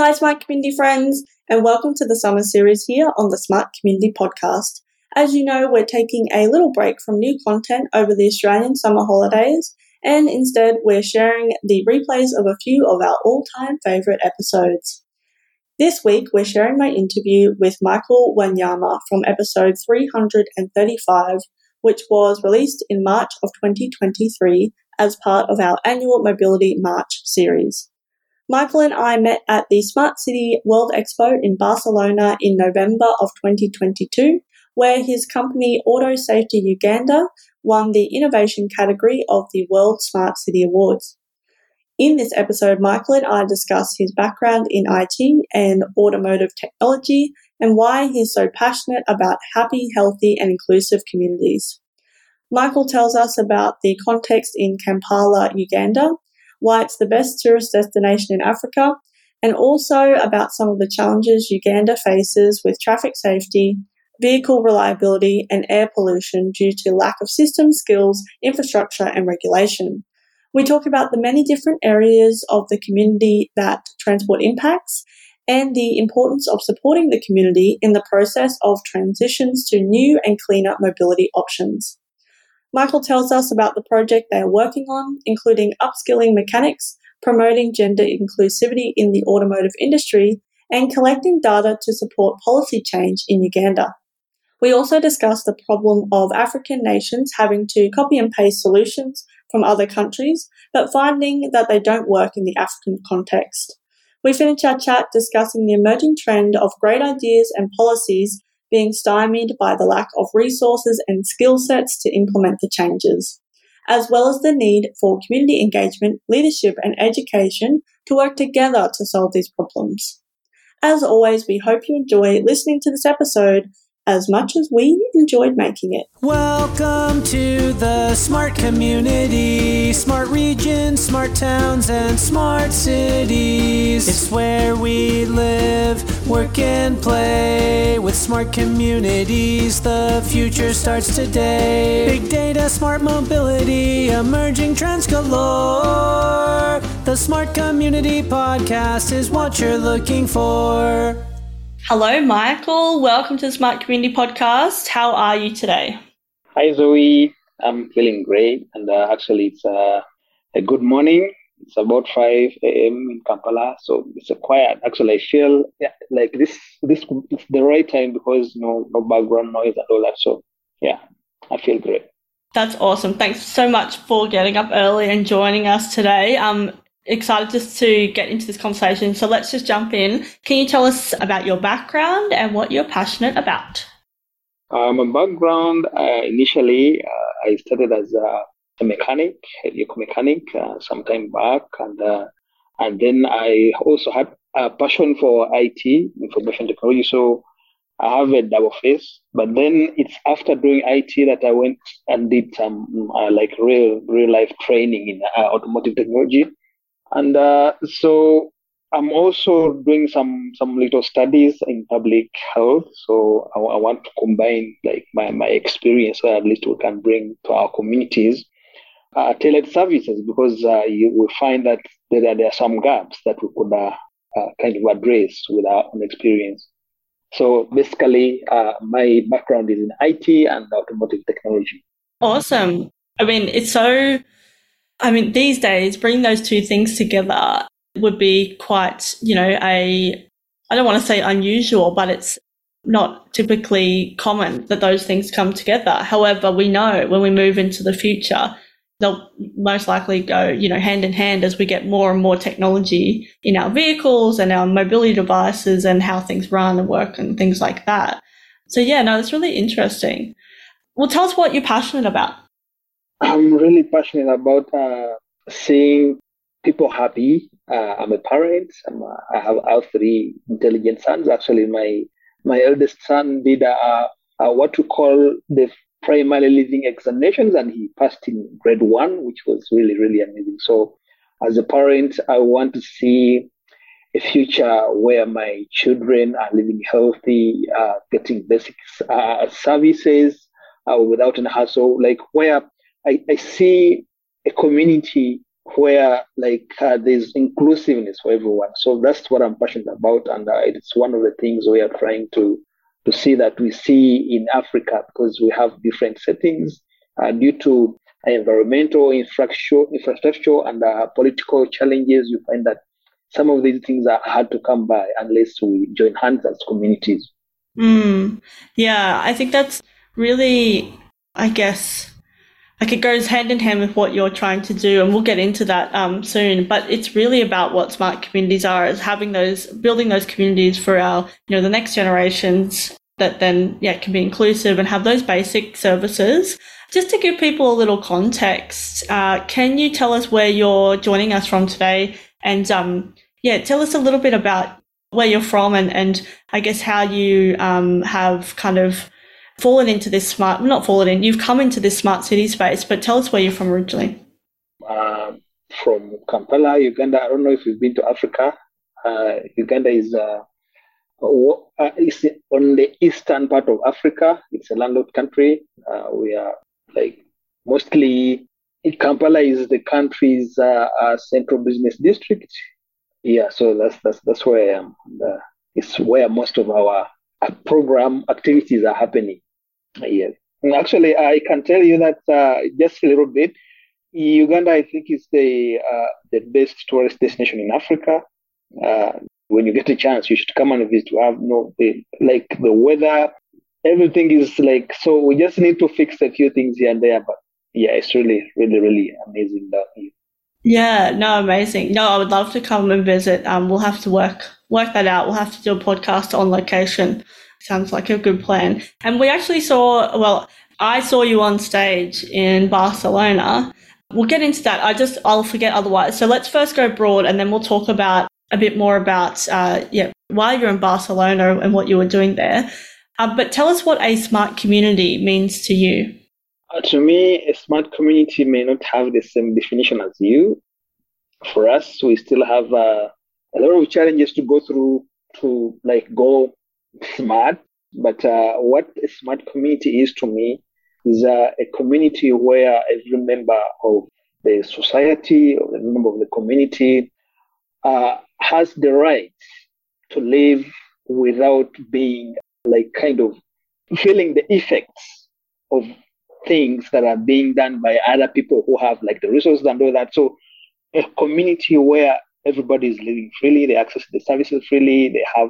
Hi, Smart Community friends, and welcome to the summer series here on the Smart Community podcast. As you know, we're taking a little break from new content over the Australian summer holidays, and instead we're sharing the replays of a few of our all-time favourite episodes. This week, we're sharing my interview with Michael Wanyama from episode 335, which was released in March of 2023 as part of our annual Mobility March series. Michael and I met at the Smart City World Expo in Barcelona in November of 2022, where his company Auto Safety Uganda won the innovation category of the World Smart City Awards. In this episode, Michael and I discuss his background in IT and automotive technology and why he's so passionate about happy, healthy and inclusive communities. Michael tells us about the context in Kampala, Uganda, why it's the best tourist destination in Africa, and also about some of the challenges Uganda faces with traffic safety, vehicle reliability, and air pollution due to lack of system skills, infrastructure, and regulation. We talk about the many different areas of the community that transport impacts and the importance of supporting the community in the process of transitions to new and cleaner mobility options. Michael tells us about the project they are working on, including upskilling mechanics, promoting gender inclusivity in the automotive industry, and collecting data to support policy change in Uganda. We also discuss the problem of African nations having to copy and paste solutions from other countries, but finding that they don't work in the African context. We finish our chat discussing the emerging trend of great ideas and policies being stymied by the lack of resources and skill sets to implement the changes, as well as the need for community engagement, leadership and education to work together to solve these problems. As always, we hope you enjoy listening to this episode as much as we enjoyed making it. Welcome to the Smart Community, Smart Regions, Smart Towns, and Smart Cities. It's where we live, work, and play. With smart communities, the future starts today. Big data, smart mobility, emerging trends galore. The Smart Community Podcast is what you're looking for. Hello, Michael. Welcome to the Smart Community Podcast. How are you today? Hi, Zoe. I'm feeling great. And actually, it's a good morning. It's about 5 a.m. in Kampala. So it's a quiet. Actually, I feel like this is the right time because no background noise and all that. So, yeah, I feel great. That's awesome. Thanks so much for getting up early and joining us today. Excited just to get into this conversation. So let's just jump in. Can you tell us about your background and what you're passionate about? My background, initially, I started as a mechanic, a vehicle mechanic, some time back. And then I also had a passion for IT, information technology. So I have a double face. But then it's after doing IT that I went and did some real life training in automotive technology. And so I'm also doing some little studies in public health. So I want to combine like my experience so at least we can bring to our communities tailored services because you will find that there are some gaps that we could kind of address with our own experience. So basically, my background is in IT and automotive technology. Awesome. These days, bringing those two things together would be quite, I don't want to say unusual, but it's not typically common that those things come together. However, we know when we move into the future, they'll most likely go, hand in hand as we get more and more technology in our vehicles and our mobility devices and how things run and work and things like that. So, that's really interesting. Well, tell us what you're passionate about. I'm really passionate about seeing people happy. I'm a parent. I have 3 intelligent sons. Actually, my eldest son did what we call the primary living examinations, and he passed in grade 1, which was really, really amazing. So, as a parent, I want to see a future where my children are living healthy, getting basic services without an hassle, like where I see a community where there's inclusiveness for everyone. So that's what I'm passionate about, and it's one of the things we are trying to see that we see in Africa, because we have different settings due to environmental, infrastructure, and political challenges. You find that some of these things are hard to come by unless we join hands as communities. Yeah, I think that's really, I guess, it goes hand in hand with what you're trying to do, and we'll get into that soon. But it's really about what smart communities are, is building those communities for our, the next generations that then, can be inclusive and have those basic services. Just to give people a little context, can you tell us where you're joining us from today? And tell us a little bit about where you're from and I guess how you have kind of fallen into this you've come into this smart city space, but tell us where you're from originally. From Kampala, Uganda. I don't know if you've been to Africa. Uganda is on the eastern part of Africa. It's a landlocked country. We are mostly, Kampala is the country's central business district. Yeah, so that's where I am. And, it's where most of our program activities are happening. Yeah. And actually, I can tell you that just a little bit, Uganda, I think, is the best tourist destination in Africa. When you get a chance, you should come and visit. We have the weather, everything is so we just need to fix a few things here and there. But yeah, it's really, really, really amazing down here. Yeah, no, amazing. No, I would love to come and visit. We'll have to work that out. We'll have to do a podcast on location. Sounds like a good plan. And we actually I saw you on stage in Barcelona. We'll get into that. I'll forget otherwise. So let's first go broad, and then we'll talk about a bit more about, why you're in Barcelona and what you were doing there. But tell us what a smart community means to you. To me, a smart community may not have the same definition as you. For us, we still have a lot of challenges to go through to go smart. But what a smart community is to me is a community where every member of the society or the member of the community has the right to live without being feeling the effects of things that are being done by other people who have the resources and all that. So a community where everybody is living freely, they access the services freely, they have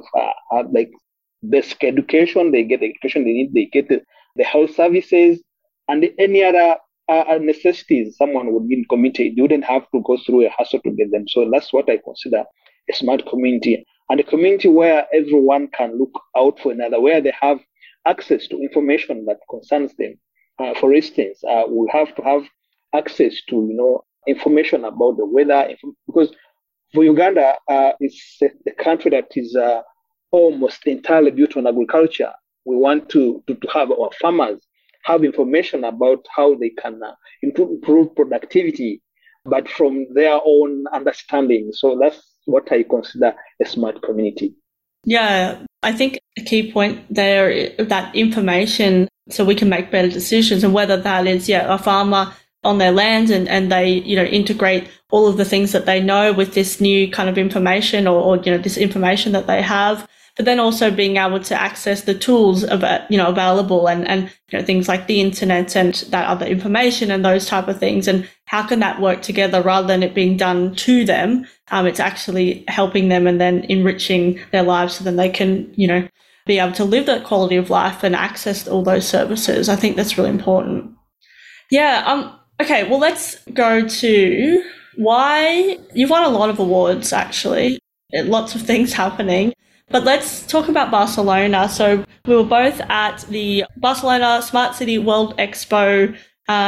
basic education, they get the education they need, they get the health services, and any other necessities someone would need in community. You wouldn't have to go through a hassle to get them. So that's what I consider a smart community. And a community where everyone can look out for another, where they have access to information that concerns them. For instance, we have to have access to information about the weather, because for Uganda, it's a country that is almost entirely built on agriculture. We want to have our farmers have information about how they can improve productivity, but from their own understanding. So that's what I consider a smart community. Yeah, I think a key point there is that information, so we can make better decisions, and whether that is a farmer on their land and they integrate all of the things that they know with this new kind of information or this information that they have, but then also being able to access the tools available and things like the internet and that other information and those type of things, and how can that work together rather than it being done to them. It's actually helping them and then enriching their lives so then they can be able to live that quality of life and access all those services. I think that's really important. Yeah. Okay. Well, let's go to why you've won a lot of awards, actually. Lots of things happening. But let's talk about Barcelona. So we were both at the Barcelona Smart City World Expo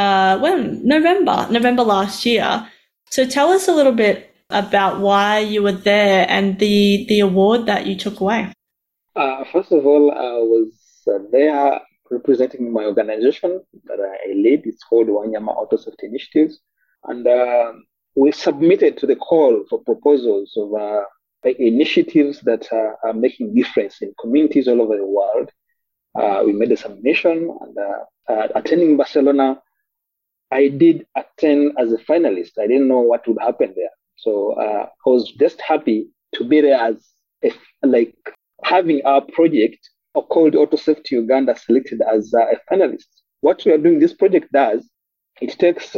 November last year. So tell us a little bit about why you were there and the award that you took away. First of all, I was there representing my organization that I lead. It's called Wanyama Auto Safety Initiatives. And we submitted to the call for proposals of initiatives that are making difference in communities all over the world. We made a submission, and attending Barcelona, I did attend as a finalist. I didn't know what would happen there. So I was just happy to be there as like having our project called Auto Safety Uganda selected as a finalist. What we are doing, this project does, it takes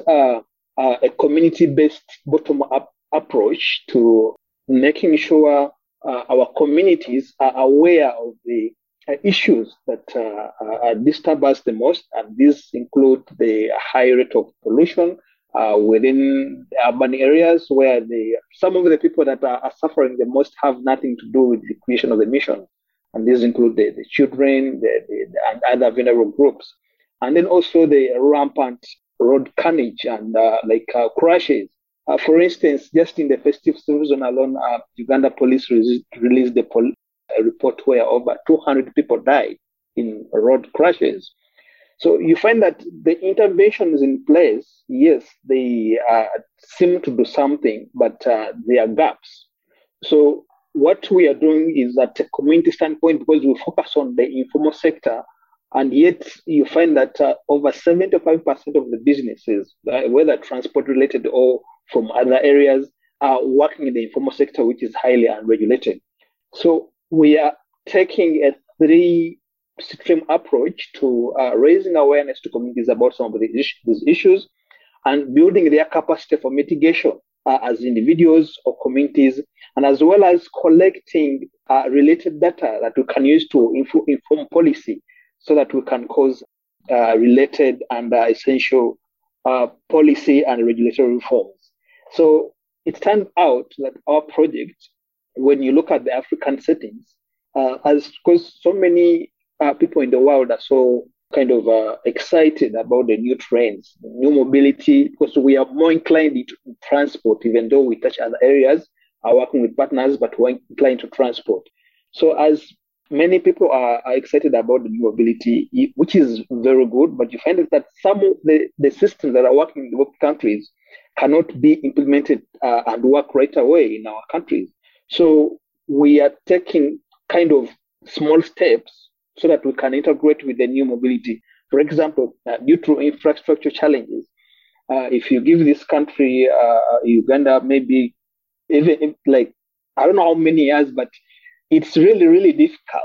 a community-based bottom-up approach to making sure our communities are aware of the issues that disturb us the most, and these include the high rate of pollution within the urban areas, where some of the people that are suffering the most have nothing to do with the creation of the mission, and these include the children, and other vulnerable groups, and then also the rampant road carnage and crashes. For instance, just in the festive season alone, Uganda police released a report where over 200 people died in road crashes. So you find that the interventions in place, yes, they seem to do something, but there are gaps. So what we are doing is at a community standpoint, because we focus on the informal sector, and yet you find that over 75% of the businesses, whether transport related or from other areas, are working in the informal sector, which is highly unregulated. So we are taking a three-stream approach to raising awareness to communities about some of these issues and building their capacity for mitigation as individuals or communities, and as well as collecting related data that we can use to inform policy so that we can cause related and essential policy and regulatory reforms. So it turned out that our project, when you look at the African settings, because so many people in the world are so kind of excited about the new trends, the new mobility, because we are more inclined to transport, even though we touch other areas, are working with partners, but we're inclined to transport. So as many people are excited about the new mobility, which is very good, but you find that some of the systems that are working in developed countries cannot be implemented and work right away in our countries. So we are taking kind of small steps so that we can integrate with the new mobility. For example, due to infrastructure challenges, if you give this country, Uganda, maybe even like, I don't know how many years, but it's really, really difficult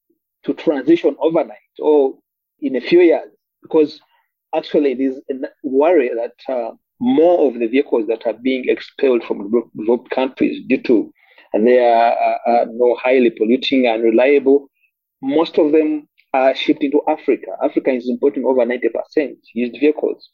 to transition overnight or in a few years, because actually it is a worry that more of the vehicles that are being expelled from developed countries due to they are no highly polluting and reliable. Most of them are shipped into Africa. Africa is importing over 90% used vehicles.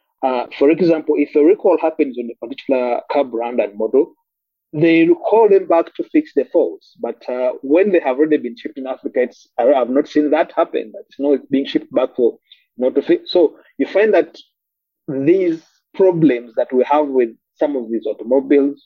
For example, if a recall happens on a particular car brand and model, they call them back to fix the faults. But when they have already been shipped in Africa, I have not seen that happen. It's not being shipped back for not to fix. So you find that these problems that we have with some of these automobiles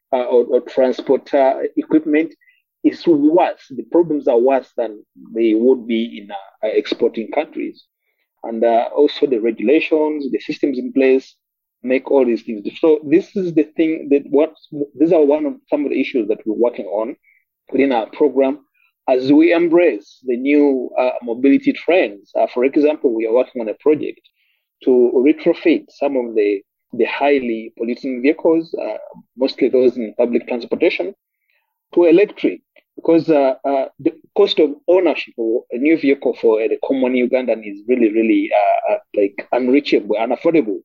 or transport equipment is worse. The problems are worse than they would be in exporting countries. And also the regulations, the systems in place make all these things. So this is the thing these are one of some of the issues that we're working on within our program as we embrace the new mobility trends. For example, we are working on a project to retrofit some of the highly polluting vehicles, mostly those in public transportation, to electric, because the cost of ownership of a new vehicle for the common Ugandan is really, really like unreachable, unaffordable.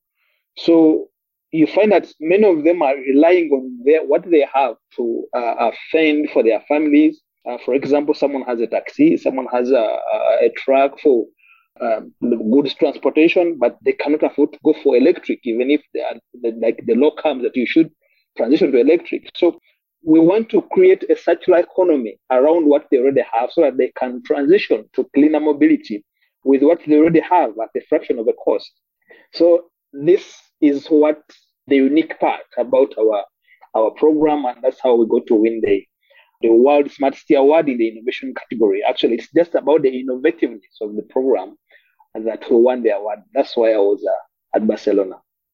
So you find that many of them are relying on what they have to fend for their families. For example, someone has a taxi, someone has a truck for goods transportation, but they cannot afford to go for electric, even if the law comes that you should transition to electric. So we want to create a circular economy around what they already have so that they can transition to cleaner mobility with what they already have at a fraction of the cost. So this is what the unique part about our program, and that's how we go to win the World Smart City Award in the innovation category. Actually, it's just about the innovativeness of the program and that we won the award. That's why I was at Barcelona.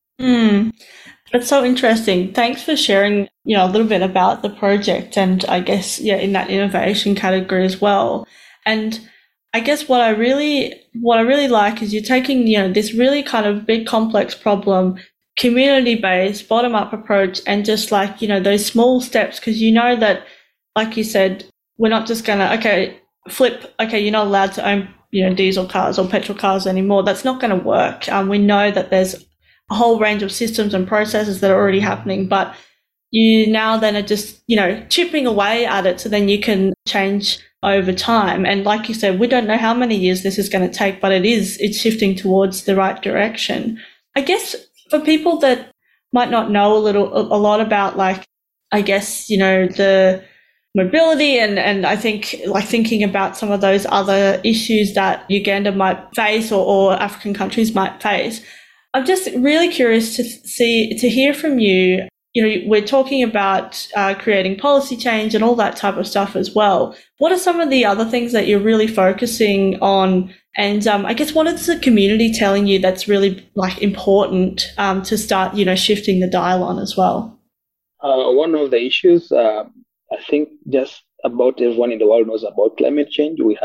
That's so interesting. Thanks for sharing, a little bit about the project and I guess, in that innovation category as well. And I guess what I really like is you're taking, this really kind of big complex problem, community-based, bottom-up approach, and just like, those small steps, because that, like you said, we're not just going to, you're not allowed to own, diesel cars or petrol cars anymore. That's not going to work. We know that there's a whole range of systems and processes that are already happening, but you now then are just, chipping away at it so then you can change over time. And like you said, we don't know how many years this is going to take, but it's shifting towards the right direction. I guess for people that might not know a lot about, like, I guess, the mobility and I think like thinking about some of those other issues that Uganda might face or African countries might face, I'm just really curious to hear from you. We're talking about creating policy change and all that type of stuff as well. What are some of the other things that you're really focusing on? And I guess what is the community telling you that's really like important to start, shifting the dial on as well? One of the issues, I think just about everyone in the world knows about climate change. We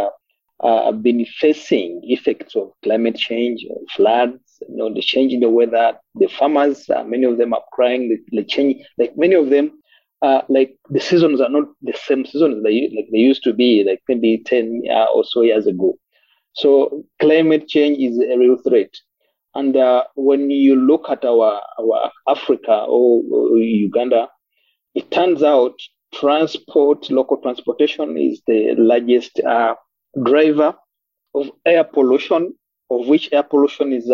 have been facing effects of climate change, floods, the change in the weather. The farmers, many of them are crying. The change, like many of them, like the seasons are not the same seasons they used to be, like maybe 10 or so years ago. So climate change is a real threat. And when you look at our Africa or Uganda, it turns out local transportation is the largest driver of air pollution, of which air pollution is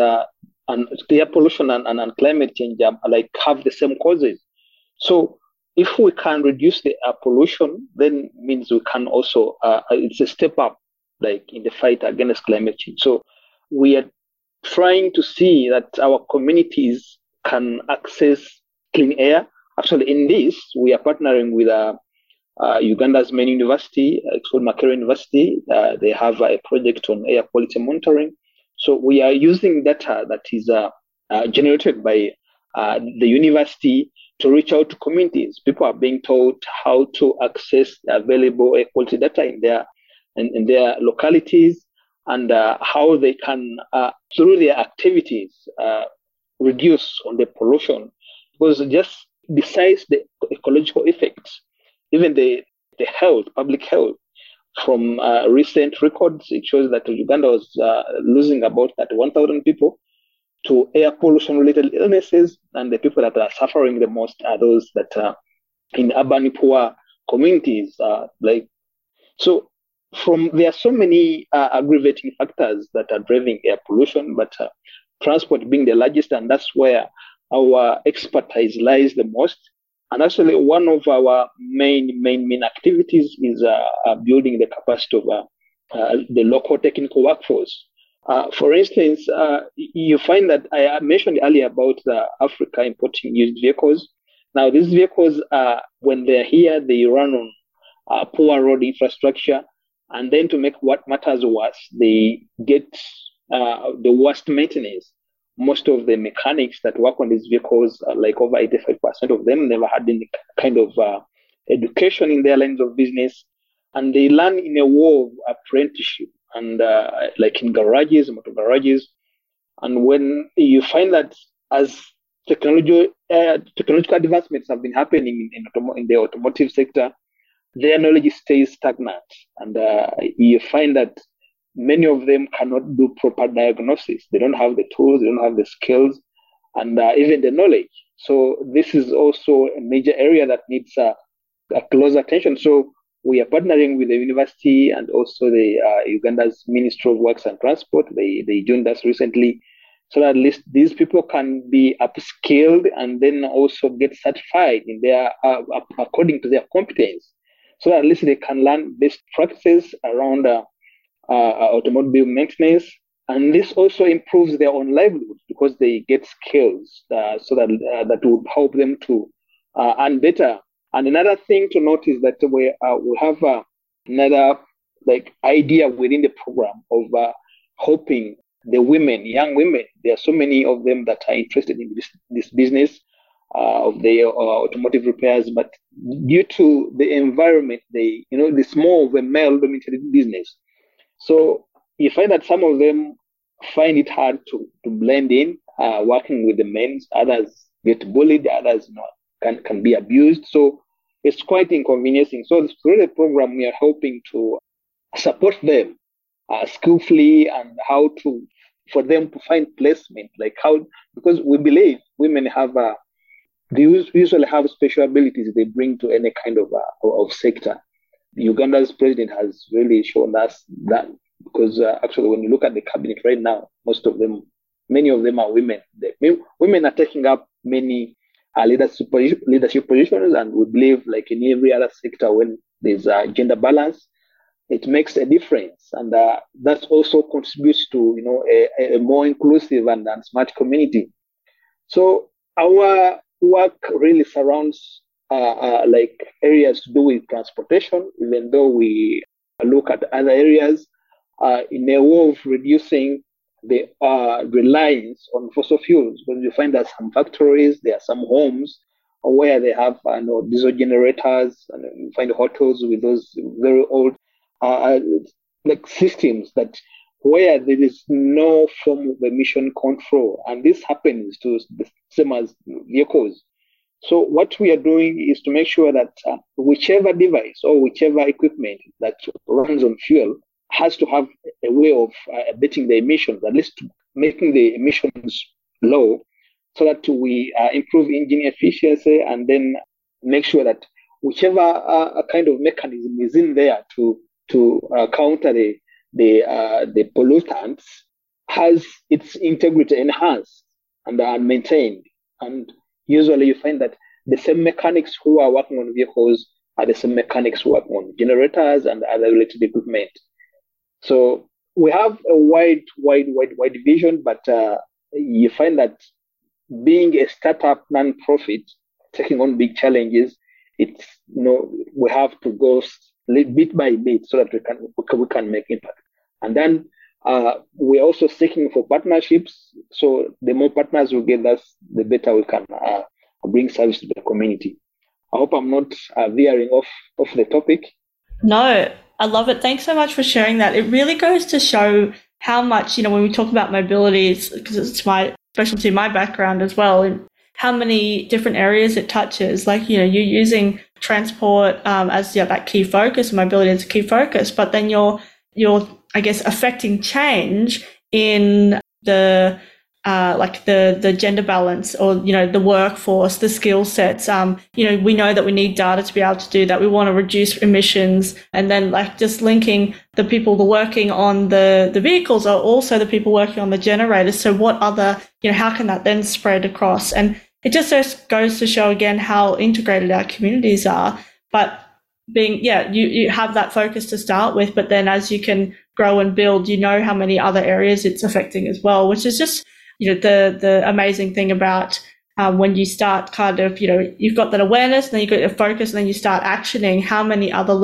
air pollution and climate change have the same causes. So if we can reduce the air pollution, then means we can also it's a step up like in the fight against climate change. So we are trying to see that our communities can access clean air. Actually, in this, we are partnering with Uganda's main university, it's called Makerere University. They have a project on air quality monitoring. So we are using data that is generated by the university to reach out to communities. People are being taught how to access available air quality data in their localities and how they can, through their activities, reduce on the pollution. Because just besides the ecological effects, even the health, public health, from recent records, it shows that Uganda was losing about 1,000 people to air pollution-related illnesses, and the people that are suffering the most are those that are in urban poor communities. There are so many aggravating factors that are driving air pollution, but transport being the largest, and that's where our expertise lies the most. And actually, one of our main activities is building the capacity of the local technical workforce. For instance, you find that I mentioned earlier about Africa importing used vehicles. Now, these vehicles, when they're here, they run on poor road infrastructure. And then to make what matters worse, they get the worst maintenance. Most of the mechanics that work on these vehicles, like over 85% of them, never had any kind of education in their lines of business. And they learn in a war of apprenticeship and like in garages, motor garages. And when you find that as technological advancements have been happening in the automotive sector, their knowledge stays stagnant. And you find that many of them cannot do proper diagnosis. They don't have the tools, they don't have the skills, and even the knowledge. So this is also a major area that needs a close attention. So we are partnering with the university and also the Uganda's Ministry of Works and Transport. They joined us recently, so that at least these people can be upskilled and then also get certified in their according to their competence. So that at least they can learn best practices around automobile maintenance, and this also improves their own livelihood because they get skills so that would help them to earn better. And another thing to note is that we have another idea within the program of helping the women, young women. There are so many of them that are interested in this business of the automotive repairs, but due to the environment, it's more of a male-dominated business. So you find that some of them find it hard to blend in, working with the men. Others get bullied, others can be abused. So it's quite inconveniencing. So through the program, we are helping to support them skillfully and how to for them to find placement, like how, because we believe women have they usually have special abilities they bring to any kind of sector. Uganda's president has really shown us that, because actually when you look at the cabinet right now, many of them are women. Women are taking up many leadership positions, and we believe, like in every other sector, when there's a gender balance, it makes a difference, and that also contributes to a more inclusive and smart community. So our work really surrounds like areas to do with transportation, even though we look at other areas in a way of reducing the reliance on fossil fuels. Because you find that some factories, there are some homes where they have diesel generators, and you find hotels with those very old like systems that where there is no form of emission control, and this happens to the same as vehicles. So what we are doing is to make sure that whichever device or whichever equipment that runs on fuel has to have a way of abating the emissions, at least making the emissions low, so that we improve engine efficiency, and then make sure that whichever kind of mechanism is in there to counter the pollutants has its integrity enhanced and maintained. And usually you find that the same mechanics who are working on vehicles are the same mechanics who work on generators and other related equipment. So we have a wide vision, but you find that being a startup non-profit, taking on big challenges, it's we have to go bit by bit so that we can make impact. And then we're also seeking for partnerships. So the more partners we get us, the better we can bring service to the community. I hope I'm not veering off the topic. No, I love it. Thanks so much for sharing that. It really goes to show how much, when we talk about mobility, because it's my specialty, my background as well, and how many different areas it touches. Like, you're using transport as that key focus, mobility as a key focus, but then you're I guess affecting change in the the gender balance, or the workforce, the skill sets. We know that we need data to be able to do that. We want to reduce emissions, and then just linking the people working on the vehicles are also the people working on the generators. So what other how can that then spread across? And it just goes to show again how integrated our communities are. But being you have that focus to start with, but then as you can grow and build, how many other areas it's affecting as well, which is just the amazing thing about when you start kind of you've got that awareness, and then you've got your focus, and then you start actioning, how many other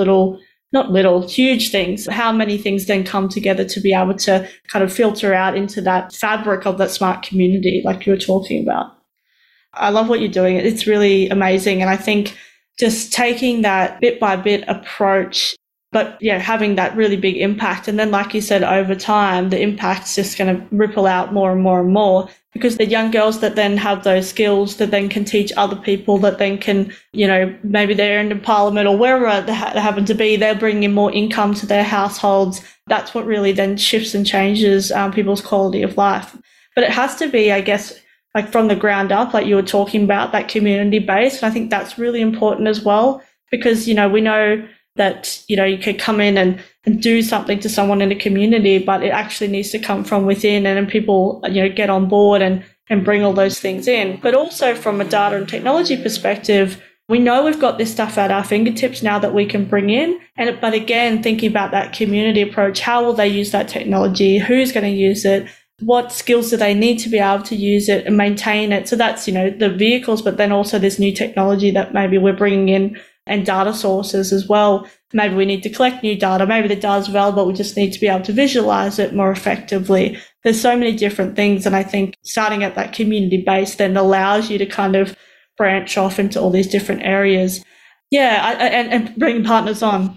huge things, how many things then come together to be able to kind of filter out into that fabric of that smart community like you were talking about. I love what you're doing. It's really amazing. And I think just taking that bit by bit approach, but having that really big impact. And then, like you said, over time, the impact's just going to ripple out more and more and more, because the young girls that then have those skills that then can teach other people, that then can, maybe they're in parliament or wherever they happen to be, they're bringing in more income to their households. That's what really then shifts and changes people's quality of life. But it has to be, I guess, like from the ground up, like you were talking about, that community base. And I think that's really important as well, because, we know that, you could come in and do something to someone in a community, but it actually needs to come from within, and then people, get on board and bring all those things in. But also from a data and technology perspective, we know we've got this stuff at our fingertips now that we can bring in. But again, thinking about that community approach, how will they use that technology? Who's going to use it? What skills do they need to be able to use it and maintain it? So that's, the vehicles, but then also this new technology that maybe we're bringing in, and data sources as well. Maybe we need to collect new data. Maybe the data's available, we just need to be able to visualize it more effectively. There's so many different things. And I think starting at that community base then allows you to kind of branch off into all these different areas. And bring partners on.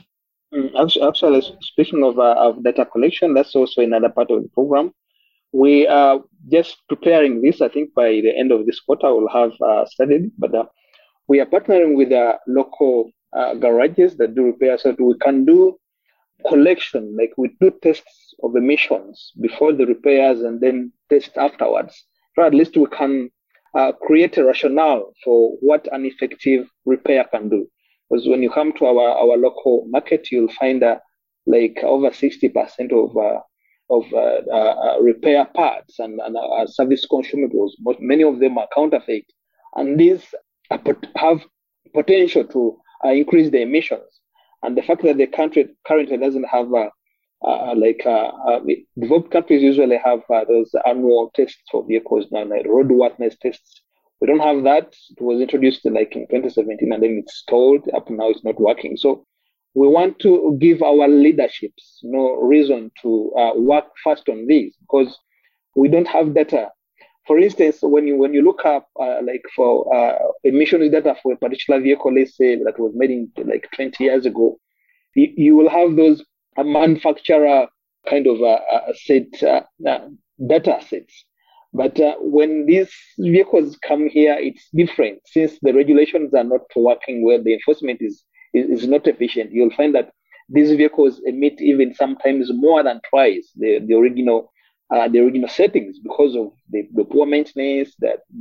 Actually, speaking of data collection, that's also another part of the program. We are just preparing this. I think by the end of this quarter, we'll have started. But we are partnering with local garages that do repairs, so that we can do collection, like we do tests of emissions before the repairs and then test afterwards. So at least we can create a rationale for what an effective repair can do. Because when you come to our local market, you'll find like over 60% of repair parts and service consumables, but many of them are counterfeit. And these have potential to increase the emissions. And the fact that the country currently doesn't have developed countries usually have those annual tests for vehicles now, like roadworthiness tests. We don't have that. It was introduced like in 2017 and then it's stalled. Up now it's not working. So we want to give our leaderships reason to work fast on this, because we don't have data. For instance, when you look up for emissions data for a particular vehicle, let's say that was made in like 20 years ago, you will have those manufacturer kind of data sets. But when these vehicles come here, it's different. Since the regulations are not working well, the enforcement is not efficient. You'll find that these vehicles emit even sometimes more than twice the original settings because of the poor maintenance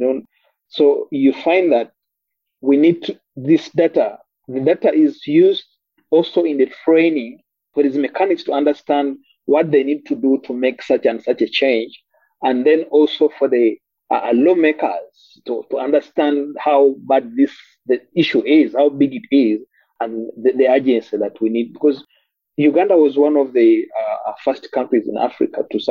so you find that we need this data. The data is used also in the training for these mechanics to understand what they need to do to make such and such a change, and then also for the lawmakers to understand how bad the issue is, how big it is, and the urgency that we need, because Uganda was one of the first countries in Africa to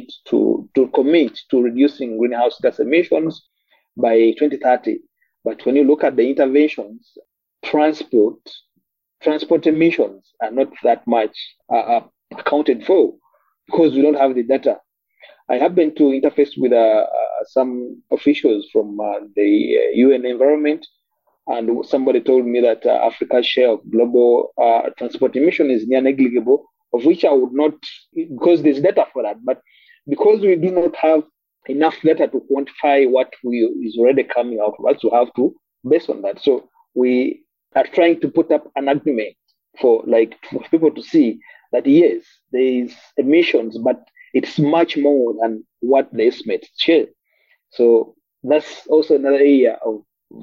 commit to reducing greenhouse gas emissions by 2030. But when you look at the interventions, transport emissions are not that much accounted for because we don't have the data. I happened to interface with some officials from the UN environment, and somebody told me that Africa's share of global transport emission is near negligible, of which I would not, because there's data for that, but because we do not have enough data to quantify what is already coming out, we also have to base on that. So we are trying to put up an argument for people to see that yes, there is emissions, but it's much more than what the estimates share. So that's also another area of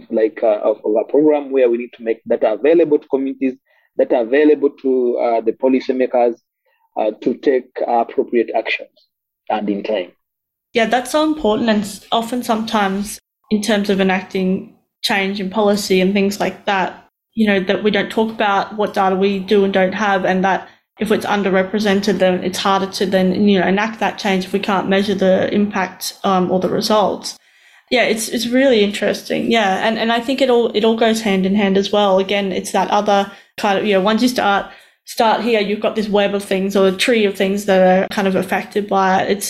a program where we need to make data available to communities, data available to the policymakers to take appropriate actions and in time. Yeah, that's so important, and often sometimes in terms of enacting change in policy and things like that, that we don't talk about what data we do and don't have, and that if it's underrepresented, then it's harder to then enact that change if we can't measure the impact or the results. Yeah, it's really interesting. Yeah, and I think it all goes hand in hand as well. Again, it's that other kind of once you start here, you've got this web of things or a tree of things that are kind of affected by it.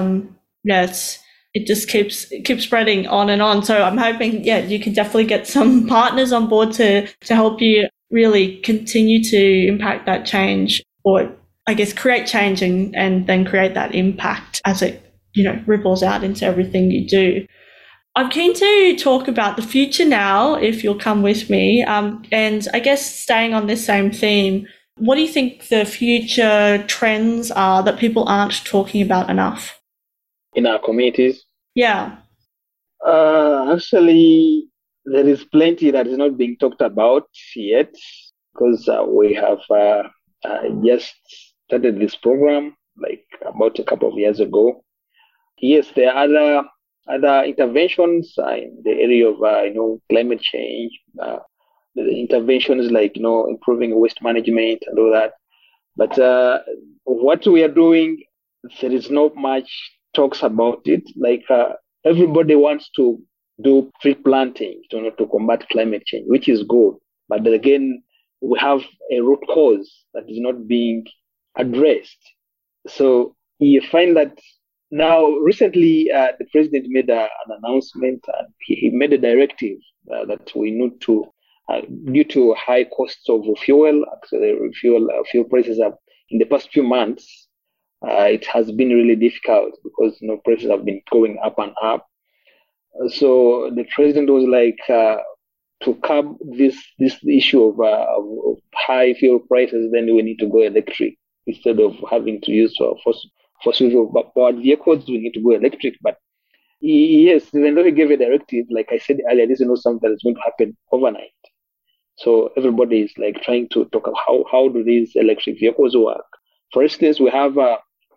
It just keeps spreading on and on. So I'm hoping you can definitely get some partners on board to help you really continue to impact that change, or I guess create change and then create that impact as it ripples out into everything you do. I'm keen to talk about the future now, if you'll come with me. And I guess staying on this same theme, what do you think the future trends are that people aren't talking about enough? In our communities? Yeah. Actually, there is plenty that is not being talked about yet, because we have just started this program like about a couple of years ago. Yes, there are other interventions in the area of climate change, the interventions like improving waste management and all that. But what we are doing, there is not much talks about it. Everybody wants to do tree planting to combat climate change, which is good. But then again, we have a root cause that is not being addressed. So you find that now, recently, the president made an announcement, and he made a directive that we need to due to high costs of fuel. Actually, fuel prices have, in the past few months, it has been really difficult because prices have been going up and up. So the president was like, to curb this issue of high fuel prices, then we need to go electric instead of having to use fossil powered vehicles. We need to go electric. But yes, even though he gave a directive, like I said earlier, this is not something that is going to happen overnight. So everybody is like trying to talk about how do these electric vehicles work. For instance, we have a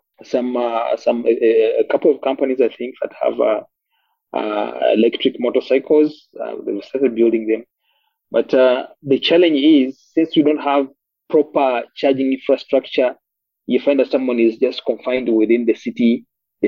couple of companies, I think, that have electric motorcycles. They've started building them. But the challenge is, since we don't have proper charging infrastructure, you find that someone is just confined within the city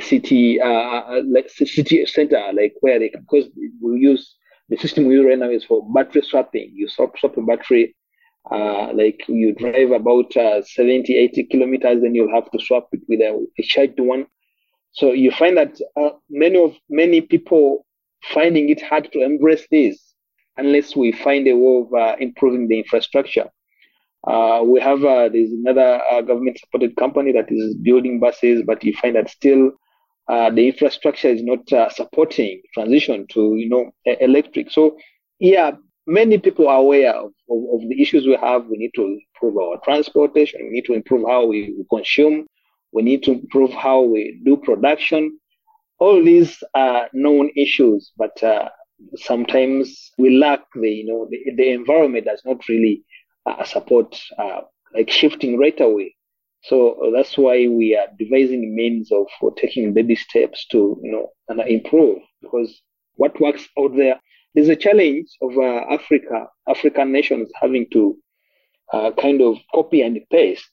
center, like where they can, because we use the system we use right now is for battery swapping. You swap a battery, like you drive about 70, 80 kilometers, then you'll have to swap it with a charged one. So you find that many people finding it hard to embrace this unless we find a way of improving the infrastructure. We have there's another government-supported company that is building buses, but you find that still the infrastructure is not supporting transition to electric. So yeah, many people are aware of the issues we have. We need to improve our transportation. We need to improve how we consume. We need to improve how we do production. All these are known issues, but sometimes we lack the environment does not really support like shifting right away. So that's why we are devising means of taking baby steps to and improve, because what works out there's a challenge of African nations having to kind of copy and paste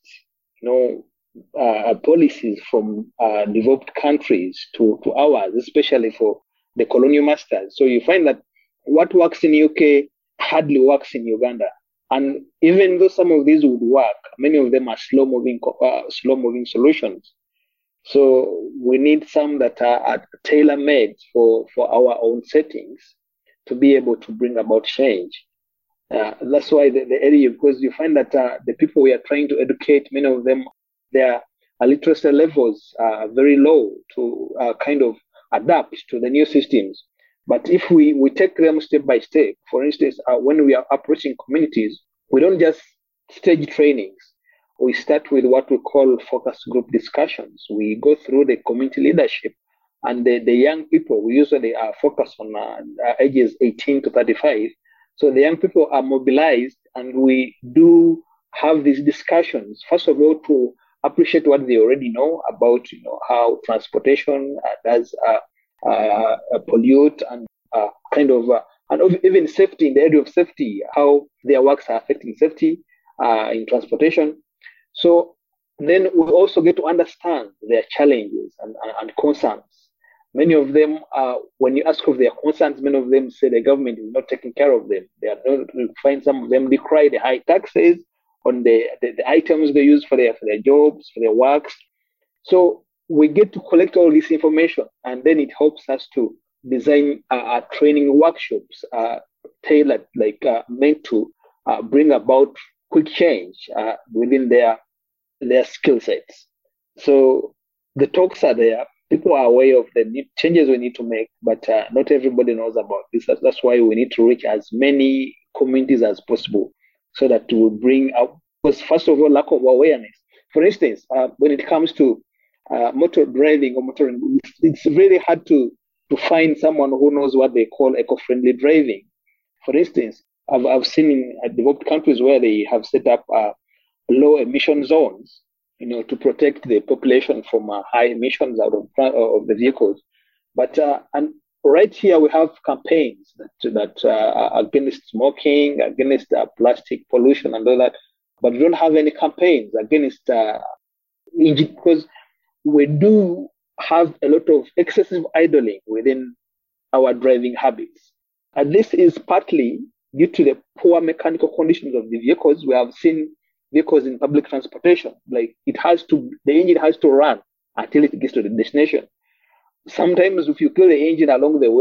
policies from developed countries to ours, especially for the colonial masters. So you find that what works in UK hardly works in Uganda. And even though some of these would work, many of them are slow-moving solutions. So we need some that are tailor-made for our own settings to be able to bring about change. That's why the area, because you find that the people we are trying to educate, many of them, their literacy levels are very low to kind of adapt to the new systems. But if we take them step by step, for instance, when we are approaching communities, we don't just stage trainings. We start with what we call focus group discussions. We go through the community leadership, and the young people, we usually are focused on ages 18 to 35. So the young people are mobilized, and we do have these discussions, first of all, to appreciate what they already know about how transportation does pollute, and and even safety, in the area of safety, how their works are affecting safety in transportation. So then we also get to understand their challenges and concerns. Many of them, when you ask of their concerns, many of them say the government is not taking care of them. They are not, you find some of them decry the high taxes on the items they use for their jobs, for their works. So we get to collect all this information, and then it helps us to design training workshops tailored, meant to bring about quick change within their skill sets. So the talks are there. People are aware of the changes we need to make, but not everybody knows about this. That's why we need to reach as many communities as possible, so that we bring up, because first of all, lack of awareness. For instance, when it comes to motor driving or motoring, it's really hard to find someone who knows what they call eco-friendly driving. For instance, I've seen in developed countries where they have set up low emission zones, to protect the population from high emissions out of the vehicles. But and right here we have campaigns that are against smoking, against plastic pollution and all that. But we don't have any campaigns against because we do have a lot of excessive idling within our driving habits. And this is partly due to the poor mechanical conditions of the vehicles. We have seen vehicles in public transportation, like the engine has to run until it gets to the destination. Sometimes if you kill the engine along the way,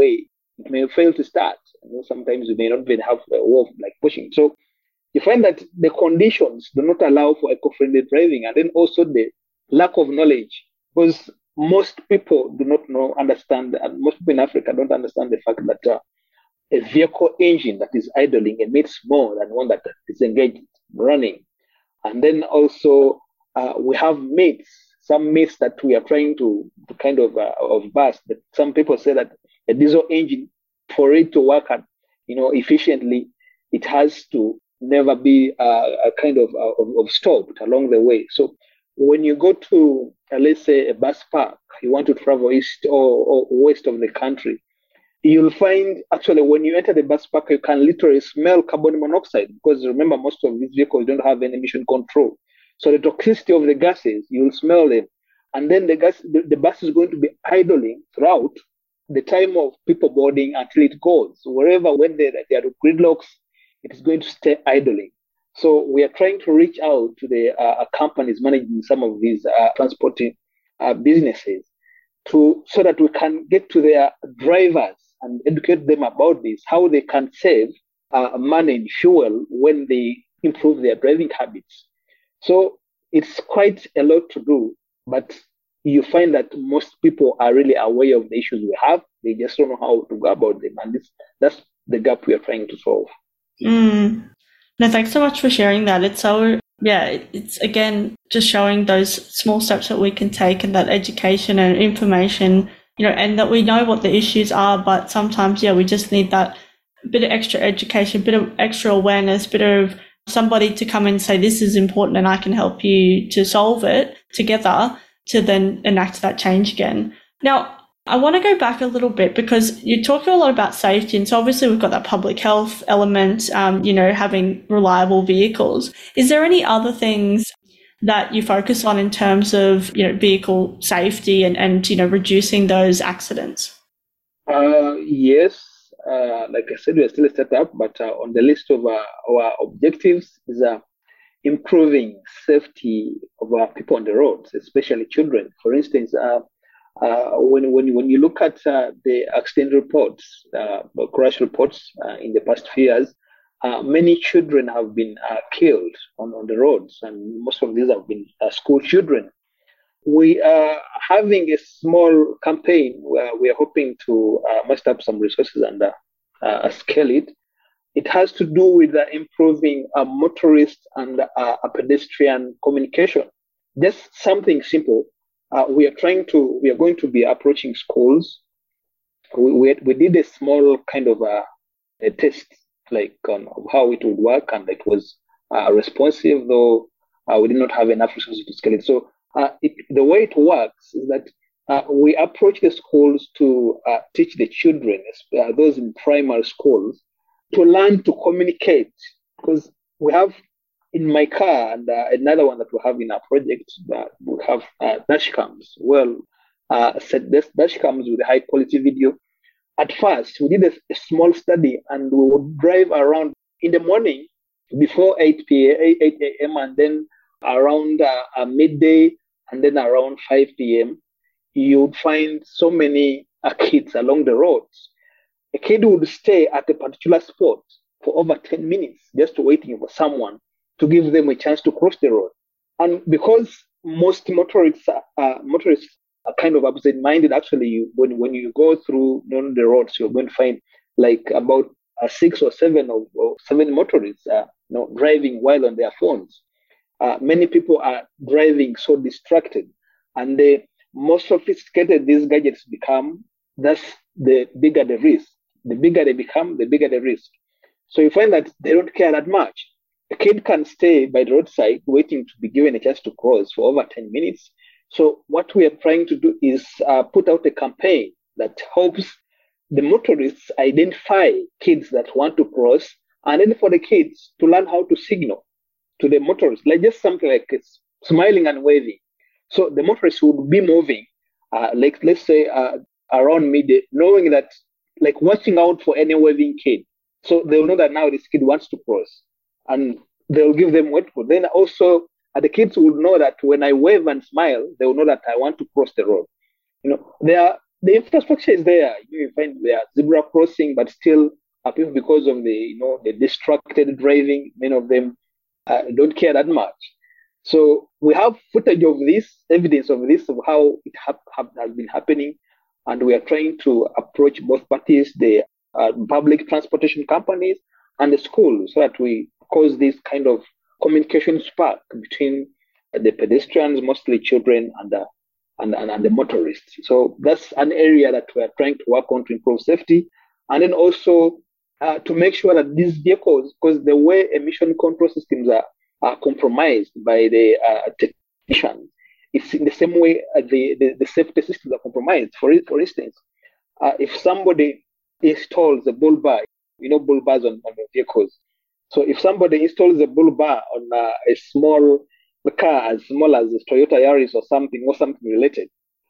it may fail to start. Sometimes you may not even have a way of like pushing. So you find that the conditions do not allow for eco-friendly driving, and then also the lack of knowledge, because most people do not understand, and most people in Africa don't understand the fact that a vehicle engine that is idling emits more than one that is engaged running. And then also we have some myths that we are trying to kind of bust. That some people say that a diesel engine, for it to work efficiently, it has to never be a kind of stopped along the way. So when you go to, let's say, a bus park, you want to travel east or west of the country, you'll find actually when you enter the bus park, you can literally smell carbon monoxide, because remember, most of these vehicles don't have any emission control. So the toxicity of the gases, you'll smell them. And then the bus is going to be idling throughout the time of people boarding until it goes. Wherever, when there are gridlocks, it is going to stay idling. So we are trying to reach out to the companies managing some of these transporting businesses so that we can get to their drivers and educate them about this, how they can save money and fuel when they improve their driving habits. So it's quite a lot to do, but you find that most people are really aware of the issues we have. They just don't know how to go about them. And that's the gap we are trying to solve. No, thanks so much for sharing that. It's again just showing those small steps that we can take, and that education and information, and that we know what the issues are, but sometimes, we just need that bit of extra education, bit of extra awareness, bit of somebody to come and say, this is important and I can help you to solve it together, to then enact that change again. Now, I want to go back a little bit, because you talk a lot about safety, and so obviously we've got that public health element, having reliable vehicles. Is there any other things that you focus on in terms of, vehicle safety and reducing those accidents? Yes. Like I said, we are still a startup, but on the list of our objectives is improving safety of our people on the roads, especially children. For instance, when you look at the accident reports, crash reports in the past few years, many children have been killed on the roads, and most of these have been school children. We are having a small campaign where we are hoping to muster up some resources and scale it. It has to do with improving motorist and pedestrian communication. Just something simple. We are going to be approaching schools. We did a small kind of a test, like on how it would work, and it was responsive, though we did not have enough resources to scale it. So the way it works is that we approach the schools to teach the children, those in primary schools, to learn to communicate. Because we have in my car, and another one that we have in our project, we have dash cams. Set dash cams with high quality video. At first, we did a small study, and we would drive around in the morning before 8 a.m. and then around midday, and then around 5 p.m. You'd find so many kids along the roads. A kid would stay at a particular spot for over 10 minutes just waiting for someone to give them a chance to cross the road. And because most motorists are kind of absent-minded, actually, when you go through the roads, you're going to find like about 6 or 7 motorists driving while on their phones. Many people are driving so distracted, and the more sophisticated these gadgets become, that's the bigger the risk. The bigger they become, the bigger the risk. So you find that they don't care that much. A kid can stay by the roadside waiting to be given a chance to cross for over 10 minutes. So what we are trying to do is put out a campaign that helps the motorists identify kids that want to cross, and then for the kids to learn how to signal to the motorists, like just something like smiling and waving. So the motorists would be moving, like let's say around midday, knowing that, like watching out for any waving kid. So they'll know that now this kid wants to cross, and they'll give them wait for. Then also the kids would know that when I wave and smile, they will know that I want to cross the road. There are the infrastructure is there. You find there are zebra crossing, but still, people, because of the distracted driving, many of them don't care that much. So we have footage of this, evidence of this, of how it has been happening, and we are trying to approach both parties, the public transportation companies and the schools, so that we cause this kind of communication spark between the pedestrians, mostly children, and the motorists. So that's an area that we are trying to work on to improve safety, and then also to make sure that these vehicles, because the way emission control systems are compromised by the technicians, it's in the same way the safety systems are compromised. For instance, if somebody installs a bull bar, bull bars on the vehicles. So if somebody installs a bull bar on a small car as small as a Toyota Yaris or something related,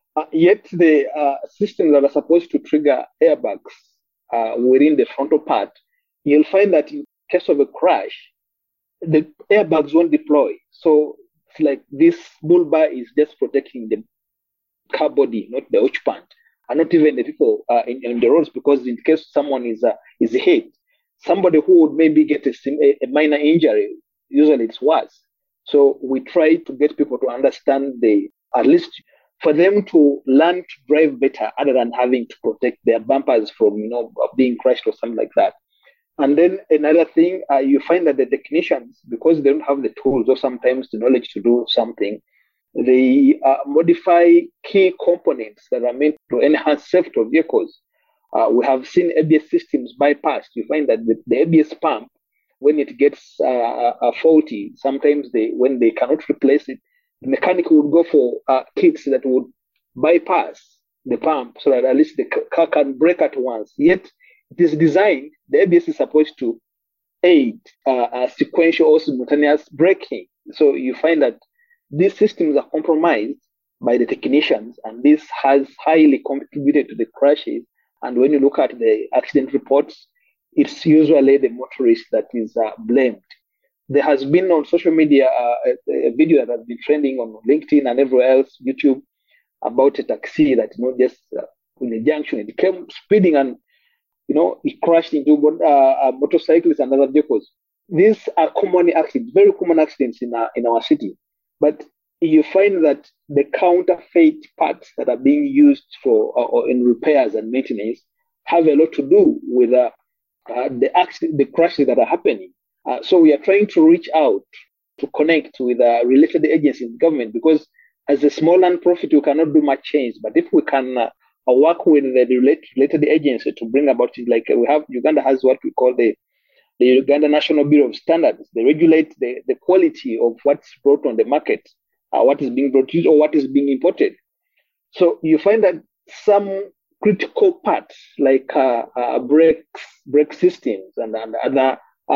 yet the systems that are supposed to trigger airbags within the frontal part, you'll find that in case of a crash, the airbags won't deploy. So it's like this bull bar is just protecting the car body, not the occupant, and not even the people in the roads, because in case someone is hit, somebody who would maybe get a minor injury, usually it's worse. So we try to get people to understand at least for them to learn to drive better, other than having to protect their bumpers from being crushed or something like that. And then another thing, you find that the technicians, because they don't have the tools or sometimes the knowledge to do something, they modify key components that are meant to enhance safety of vehicles. We have seen ABS systems bypassed. You find that the ABS pump, when it gets faulty, sometimes when they cannot replace it, the mechanic would go for kits that would bypass the pump so that at least the car can brake at once. Yet it is designed, the ABS is supposed to aid sequential or simultaneous braking. So you find that these systems are compromised by the technicians, and this has highly contributed to the crashes. And when you look at the accident reports, it's usually the motorist that is blamed. There has been on social media a video that has been trending on LinkedIn and everywhere else, YouTube, about a taxi that just in a junction, it came speeding and it crashed into motorcyclists and other vehicles. These are common accidents, very common accidents in our city. But you find that the counterfeit parts that are being used for or in repairs and maintenance have a lot to do with the crashes that are happening. So we are trying to reach out to connect with related agencies in government, because as a small non-profit, we cannot do much change. But if we can work with the related agency to bring about it, like Uganda has what we call the Uganda National Bureau of Standards. They regulate the quality of what's brought on the market, what is being produced or what is being imported. So you find that some critical parts like brake systems and other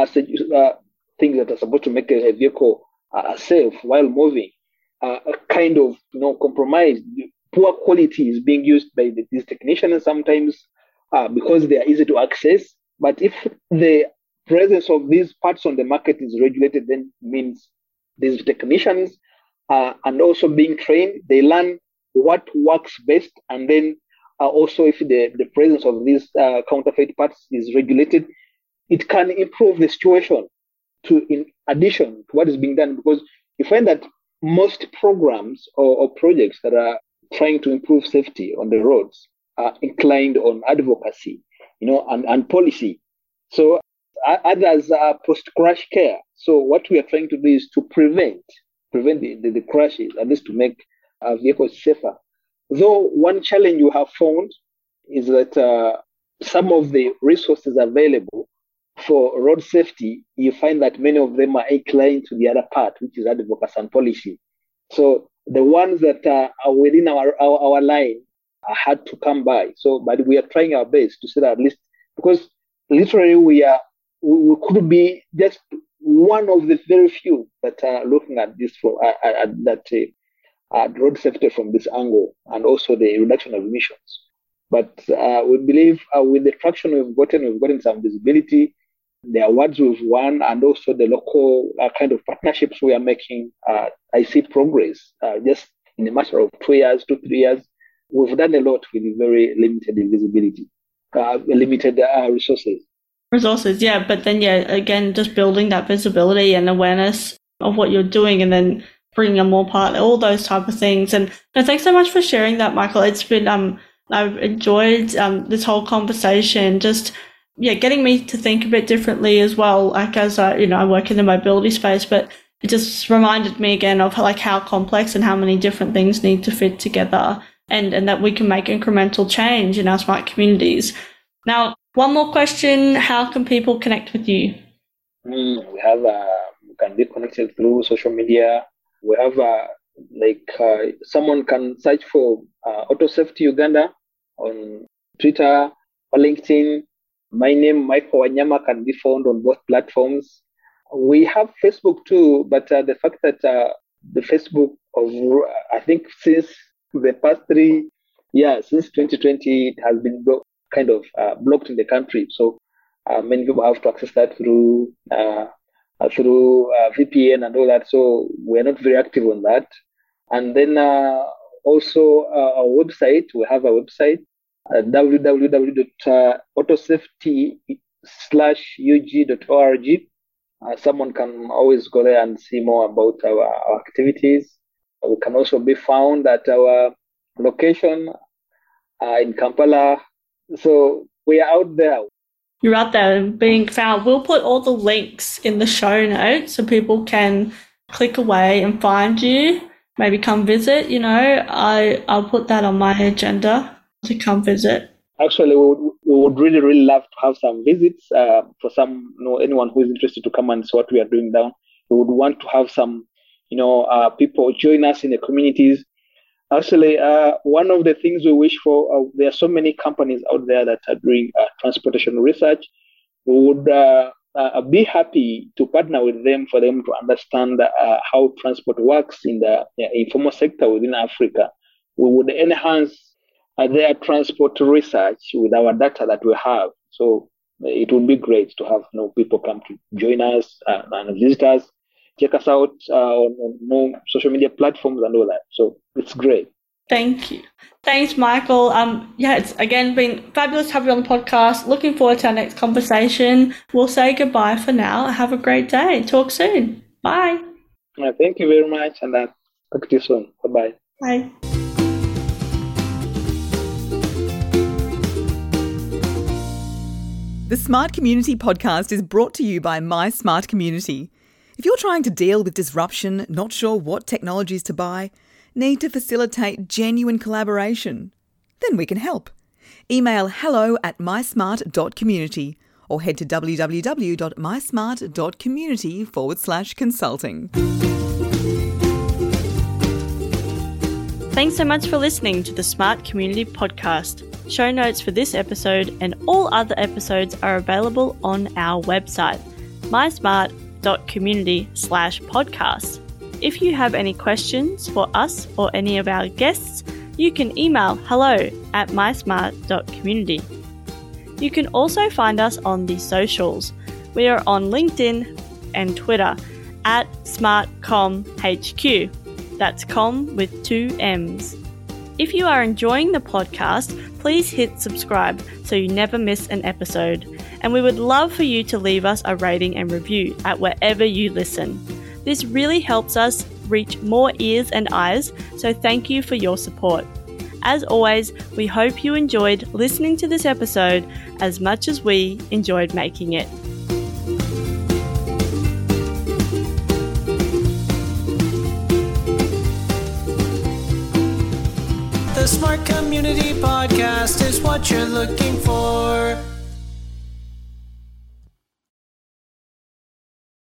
things that are supposed to make a vehicle safe while moving are kind of compromised. Poor quality is being used by these technicians sometimes because they are easy to access. But if the presence of these parts on the market is regulated, then means these technicians and also being trained, they learn what works best, and then also if the presence of these counterfeit parts is regulated, it can improve the situation in addition to what is being done, because you find that most programs or projects that are trying to improve safety on the roads are inclined on advocacy, and policy. So others are post-crash care. So what we are trying to do is to prevent the crashes, at least to make vehicles safer. Though one challenge we have found is that some of the resources available for road safety, you find that many of them are inclined to the other part, which is advocacy and policy. So the ones that are within our line are hard to come by. So, but we are trying our best to say that at least, because literally we could be just one of the very few that are looking at this at road safety from this angle, and also the reduction of emissions. But we believe with the traction we've gotten some visibility, the awards we've won, and also the local kind of partnerships we are making. I see progress just in a matter of 2 years, 2-3 years. we've done a lot with very limited visibility, limited resources. Yeah. But then, again, just building that visibility and awareness of what you're doing, and then bringing a more partner, all those type of things. And thanks so much for sharing that, Michael. It's been, I've enjoyed this whole conversation, just, getting me to think a bit differently as well. Like, as I work in the mobility space, but it just reminded me again of like how complex and how many different things need to fit together, and that we can make incremental change in our smart communities. Now, one more question: how can people connect with you? We have we can be connected through social media. We have someone can search for Auto Safety Uganda on Twitter or LinkedIn. My name, Michael Wanyama, can be found on both platforms. We have Facebook too, but the fact that the Facebook I think since the past 3 years, since 2020, it has been kind of blocked in the country. So many people have to access that through VPN and all that. So we're not very active on that. And then also our website, we have a website, www.autosafety/ug.org. Someone can always go there and see more about our activities. We can also be found at our location in Kampala. So we are out there. You're out there being found. We'll put all the links in the show notes so people can click away and find you. Maybe come visit. I'll put that on my agenda to come visit. Actually, we would really, really love to have some visits for anyone who is interested to come and see what we are doing down. We would want to have some, people join us in the communities. Actually, one of the things we wish for, there are so many companies out there that are doing transportation research. We would be happy to partner with them for them to understand how transport works in the informal sector within Africa. We would enhance their transport research with our data that we have. So it would be great to have people come to join us and visit us, check us out on social media platforms and all that. So it's great. Thank you. Thanks, Michael. It's again been fabulous to have you on the podcast. Looking forward to our next conversation. We'll say goodbye for now. Have a great day. Talk soon. Bye. Thank you very much, and talk to you soon. Bye-bye. Bye. The Smart Community podcast is brought to you by My Smart Community. If you're trying to deal with disruption, not sure what technologies to buy, need to facilitate genuine collaboration, then we can help. Email hello@mysmart.community or head to www.mysmart.community/consulting. Thanks so much for listening to the Smart Community Podcast. Show notes for this episode and all other episodes are available on our website, mysmart.community/podcast. If you have any questions for us or any of our guests, you can email hello@mysmart.community. You can also find us on the socials. We are on LinkedIn and Twitter @SmartComHQ. That's com with 2 M's. If you are enjoying the podcast, please hit subscribe so you never miss an episode. And we would love for you to leave us a rating and review at wherever you listen. This really helps us reach more ears and eyes, so thank you for your support. As always, we hope you enjoyed listening to this episode as much as we enjoyed making it. The Smart Community Podcast is what you're looking for.